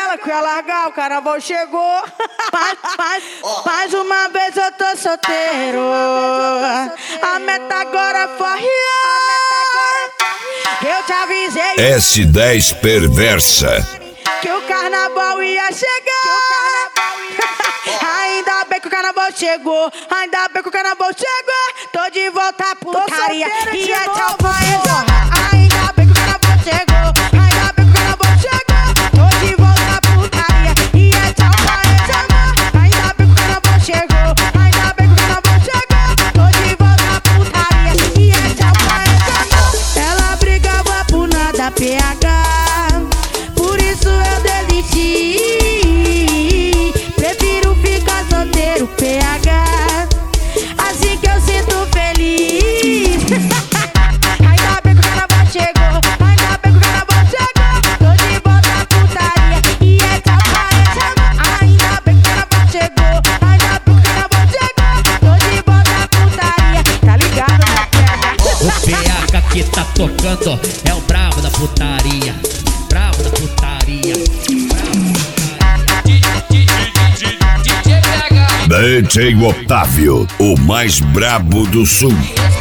ela que ia largar, o carnaval chegou. Mais uma vez eu tô solteiro. A meta agora é farrear. Eu te avisei S10 perversa que o carnaval ia chegar. Ainda bem que o carnaval chegou. Ainda bem que o carnaval chegou. Tô de volta à putaria. E é tchau, vai zorra. Ainda bem que o carnaval chegou. Ainda bem que o carnaval chegou. Tô de volta à putaria. E é tchau, vai zorra. Ainda bem que o carnaval chegou. Ainda bem que o carnaval chegou. Tô de volta à putaria. E é tchau, vai zorra. Ela brigava por nada, PH. Por isso eu desisti. Prefiro ficar solteiro, PH. Assim que eu sinto feliz. Ainda bem que o carnaval chegou. Ainda bem que o carnaval chegou. Tô de volta à putaria. E é tchau, vai. Ainda bem que o carnaval chegou. Ainda bem que o carnaval chegou. Tô de volta à putaria. Tá ligado, né, PH? O PH que tá tocando é o bravo da putaria. Bravo da putaria. DJ Otávio, o mais brabo do sul.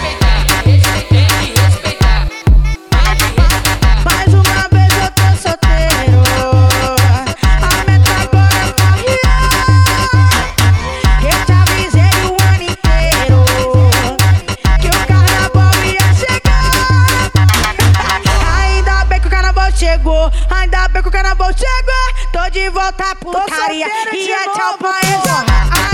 Mais uma vez eu tô solteiro. A meta agora é farrear. Eu te avisei o ano inteiro que o carnaval ia chegar. Ainda bem que o carnaval chegou. Ainda bem que o carnaval chegou. Tô de volta à putaria. E é tchau, vai zorra.